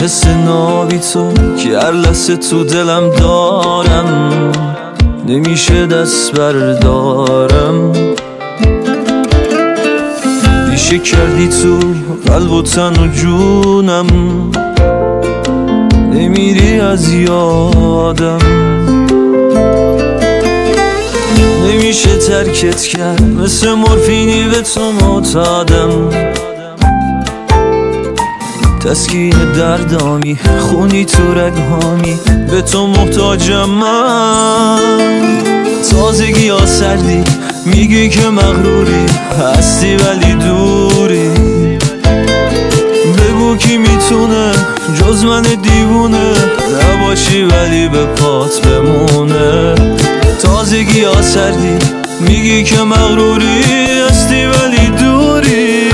حس نابی تو که هر لحظه تو دلم دارم، نمیشه دست بردارم. ریشه کردی تو قلب و تن و جونم، نمیری از یادم. نمیشه ترکت کرد، مثل مورفینی به تو معتادم. تسکین دردامی، خونی تو رگهامی، به تو محتاجم من. تازگی ها سردی، میگی که مغروری، هستی ولی دوری. بگو کی میتونه جز من دیوونه، نباشی ولی به پات بمونه. تازگی ها سردی، میگی که مغروری، هستی ولی دوری.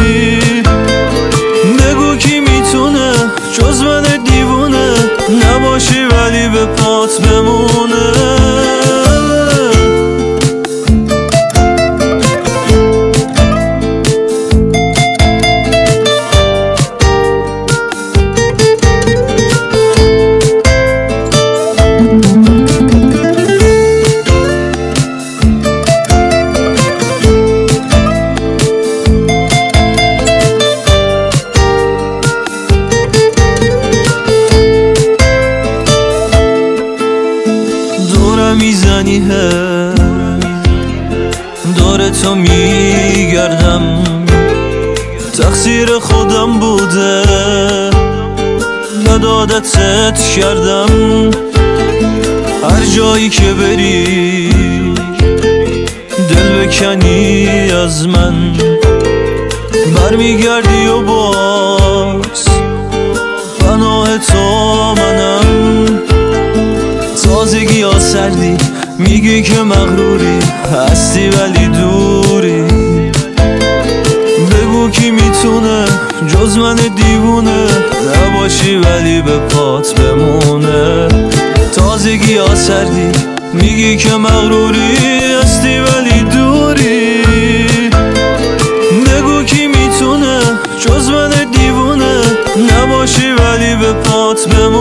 بگو کی میتونه جز من دیوونه، نباشی ولی به پات بمونه. میزنی دور تو میگردم، تقصیر خودم بوده بدادتت کردم. هر جایی که بری دل بکنی از من، برمیگردی و باز پناه تو منم. تازگی ها سردی، میگی که مغروری، هستی ولی دوری. بگو کی میتونه جز من دیوونه، نباشی ولی به پات بمونه. تازگی ها سردی، میگی که مغروری، هستی ولی دوری. بگو کی میتونه جز من دیوونه، نباشی ولی به پات بمونه.